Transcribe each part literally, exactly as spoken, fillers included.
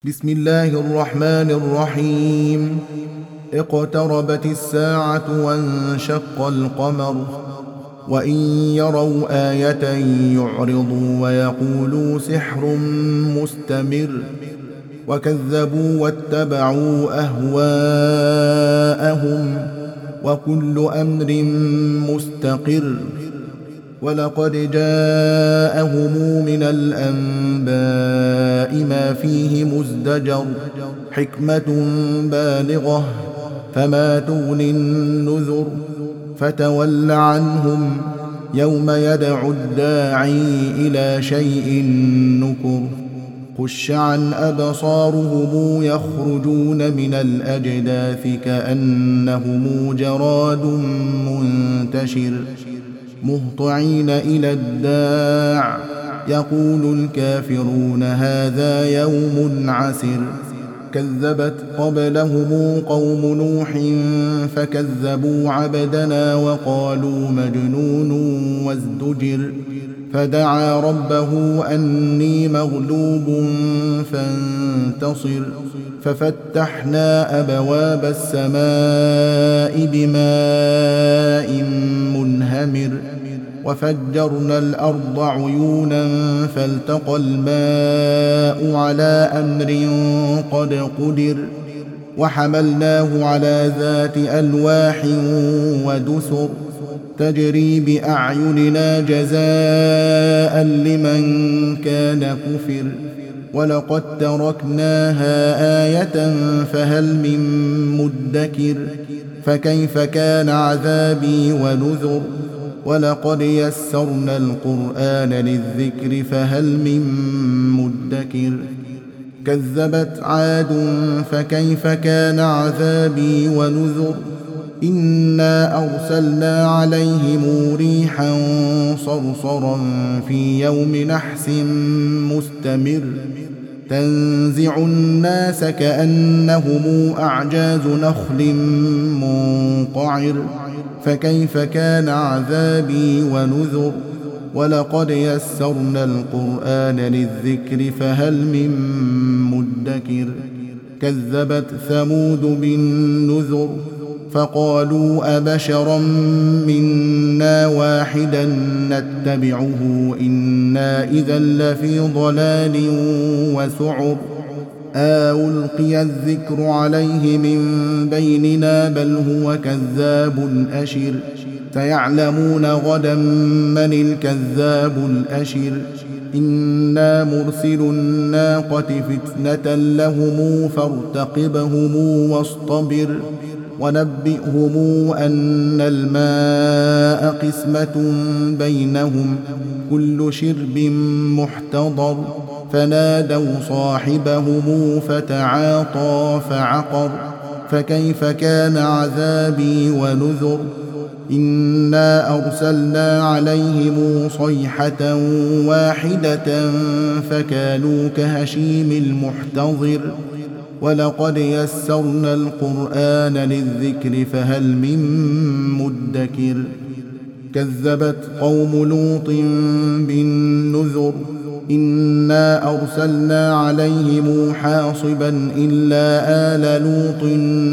بسم الله الرحمن الرحيم. اقتربت الساعة وانشق القمر وإن يروا آية يعرضوا ويقولوا سحر مستمر وكذبوا واتبعوا أهواءهم وكل أمر مستقر ولقد جاءهم من الأنباء ما فيه مزدجر حكمة بالغة فما تغني النذر فتول عنهم يوم يدعو الداعي إلى شيء نكر خش عن أبصارهم يخرجون من الأجداث كأنهم جراد منتشر مهطعين إلى الداع يقول الكافرون هذا يوم عسر كذبت قبلهم قوم نوح فكذبوا عبدنا وقالوا مجنون وازدجر فدعا ربه أني مغلوب فانتصر ففتحنا أبواب السماء بماء منهمر وفجرنا الأرض عيونا فالتقى الماء على أمر قد قدر وحملناه على ذات ألواح ودسر تجري بأعيننا جزاء لمن كان كفر ولقد تركناها آية فهل من مدكر فكيف كان عذابي ونذر ولقد يسرنا القرآن للذكر فهل من مدكر كذبت عاد فكيف كان عذابي ونذر إنا أرسلنا عليهم ريحا صرصرا في يوم نحس مستمر تنزع الناس كأنهم أعجاز نخل منقعر فكيف كان عذابي ونذر ولقد يسرنا القرآن للذكر فهل من مدكر كذبت ثمود بالنذر فقالوا أبشرا منا واحدا نتبعه إنا إذا لفي ضلال وسعر ألقي الذكر عليه من بيننا بل هو كذاب أشر سيعلمون غدا من الكذاب الأشر إنا مرسل الناقة فتنة لهم فارتقبهم واصطبر ونبئهم أن الماء قسمة بينهم كل شرب محتضر فنادوا صاحبهم فتعاطى فعقر فكيف كان عذابي ونذر إنا أرسلنا عليهم صيحة واحدة فكانوا كهشيم المحتضر ولقد يسرنا القرآن للذكر فهل من مدكر كذبت قوم لوط بالنذر إنا أرسلنا عليهم حاصبا إلا آل لوط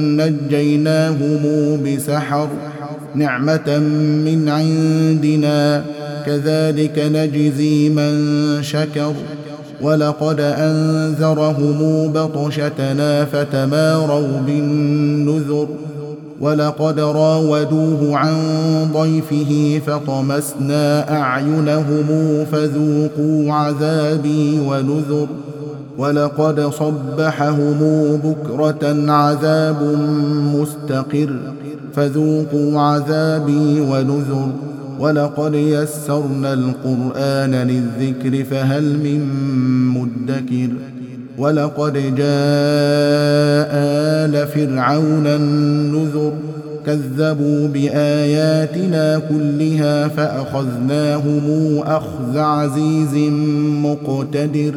نجيناهم بسحر نعمة من عندنا كذلك نجزي من شكر ولقد أنذرهم بطشتنا فتماروا بالنذر ولقد راودوه عن ضيفه فطمسنا أعينهم فذوقوا عذابي ونذر ولقد صبحهم بكرة عذاب مستقر فذوقوا عذابي ونذر ولقد يسرنا القرآن للذكر فهل من مدكر ولقد جاء آل فرعون النذر كذبوا بآياتنا كلها فأخذناهم أخذ عزيز مقتدر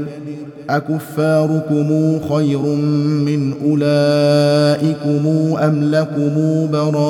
أكفاركم خير من أولئكم أم لكم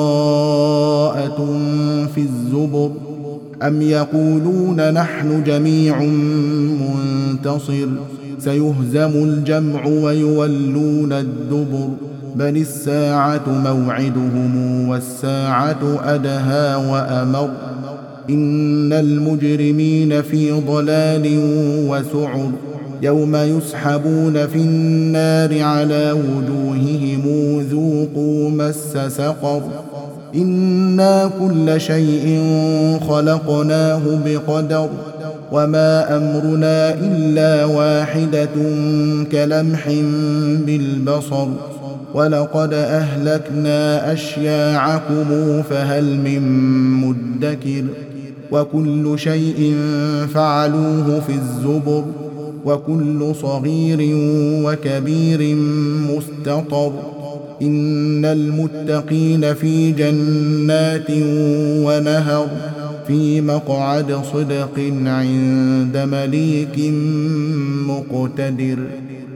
براءة في الزبر أم يقولون نحن جميع منتصر سيهزم الجمع ويولون الدبر بل الساعة موعدهم والساعة أدهى وأمر إن المجرمين في ضلال وسعر يوم يسحبون في النار على وجوههم ذوقوا مس سقر إنا كل شيء خلقناه بقدر وما أمرنا إلا واحدة كلمح بالبصر ولقد أهلكنا أشياعكم فهل من مدكر وكل شيء فعلوه في الزبر وكل صغير وكبير مستطر إن المتقين في جنات ونهر في مقعد صدق عند مليك مقتدر.